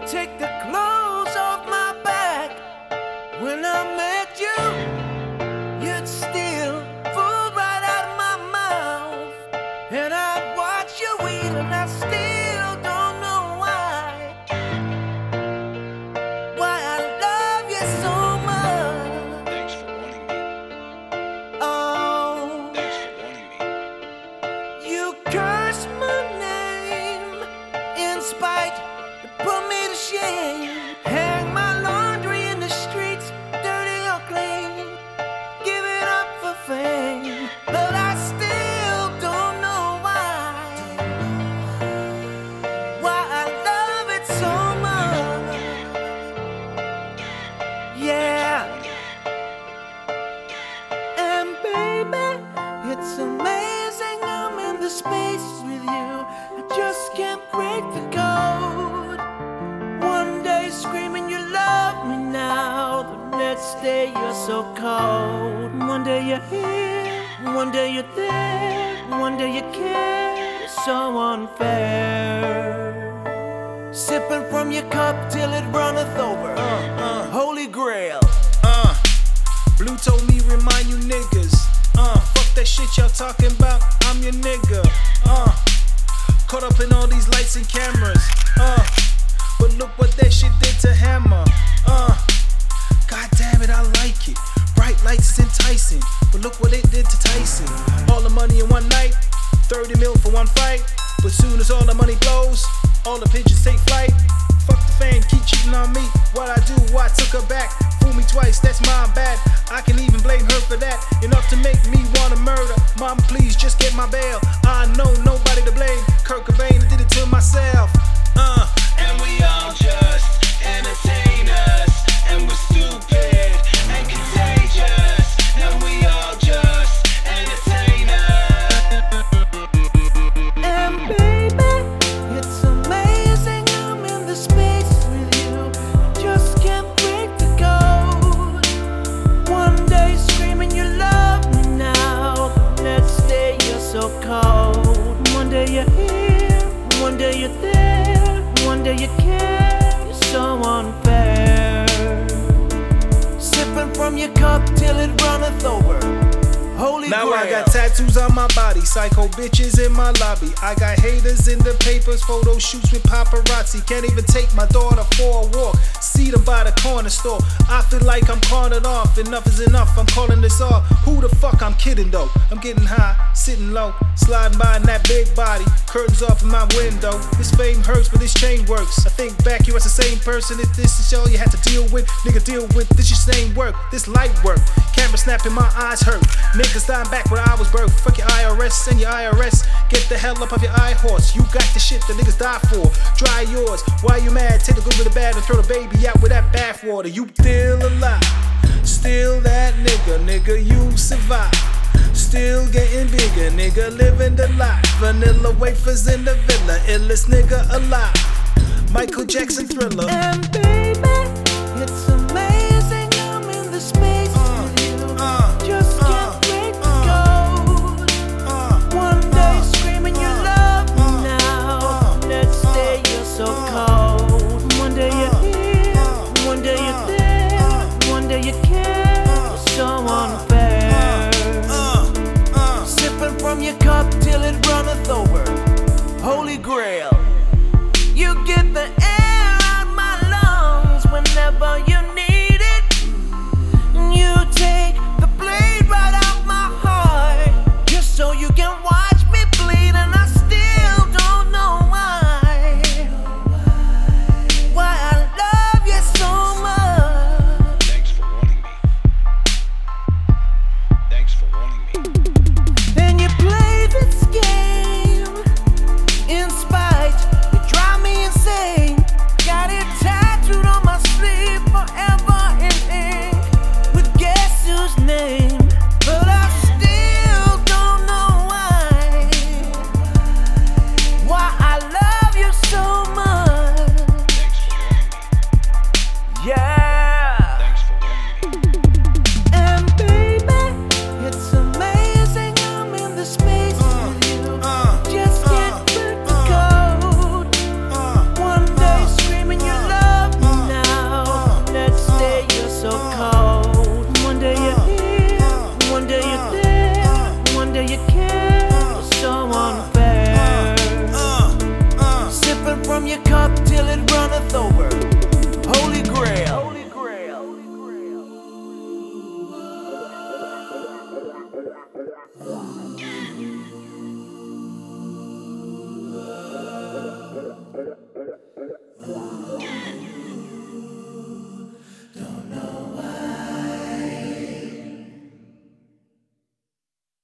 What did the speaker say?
take the clothes off my back. When I met you, you'd steal food right out of my mouth, and I'd watch you eat, and I still don't know why I love you so much. Thanks for warning me. Oh, Thanks for warning me. you curse my name in spite to put me to shame. Hang my laundry in the streets, dirty or clean. Give it up for fame, but I still don't know why I love it so much. Yeah. And baby, it's amazing I'm in the space with you. I just can't break the code. One day screaming you love me now, the next day you're so cold. One day you're here, one day you're there, one day you care. It's so unfair. Sipping from your cup till it runneth over. Holy Grail. Blue told me remind you niggas. Fuck that shit y'all talking about. I'm your nigga. Caught up in all these lights and cameras. But look what that shit did to Hammer. God damn it, I like it. Bright lights is enticing, but look what it did to Tyson. All the money in one night, 30 mil for one fight. But soon as all the money blows, all the pigeons take flight. Fuck the fame, keep cheating on me. What I do, I took her back. Fool me twice, that's my bad. I can even blame her for that. Enough to make me wanna murder. Mama, please just get my bail. I know nobody to blame. Kurt Cobain, I did it to myself. And we all just entertainers, and we're stupid and contagious, and we all just entertainers. And baby, it's amazing I'm in the space with you. I just can't break the code. One day screaming you love me now, the next day you're so cold. One day you're here, one day you're there, one day you care. You're so unfair. Sipping from your cup till it runneth over. Holy Now Grail. I got tattoos on my body, psycho bitches in my lobby. I got haters in the papers, photo shoots with paparazzi. Can't even take my daughter for a walk. See them by the corner store. I feel like I'm cornered off. Enough is enough, I'm calling this off. Who the fuck I'm kidding though? I'm getting high, sitting low, sliding by in that big body. Curtains off in my window. This fame hurts, but this chain works. I think back, you as the same person. If this is all you had to deal with, nigga, deal with this. Your same work, this light work. Camera snapping, my eyes hurt. Niggas dying back where I was birthed. Fuck your IRS and your IRS. Get the hell up off your eye horse. You got the shit that niggas die for. Dry yours. Why you mad? Take the good with the bad and throw the baby out with that bathwater. You still alive. Still that nigga, you survive. Still getting bigger, nigga, living the life. Vanilla wafers in the villa, illest nigga alive. Michael Jackson Thriller. And baby, it's amazing I'm in the space with you. Just can't break the code. One day screaming you love me now, next day you're so cold. One day you're here, one day you're there, one day you care. You're so unfair. Sipping from your cup till it runneth over. Holy Grail. You get the air out my lungs whenever you need it. You take the blade right out my heart, just so you can watch me bleed, and I still don't know why you care is so unfair. Sipping from your cup till it runneth over. Holy Grail. Holy Grail.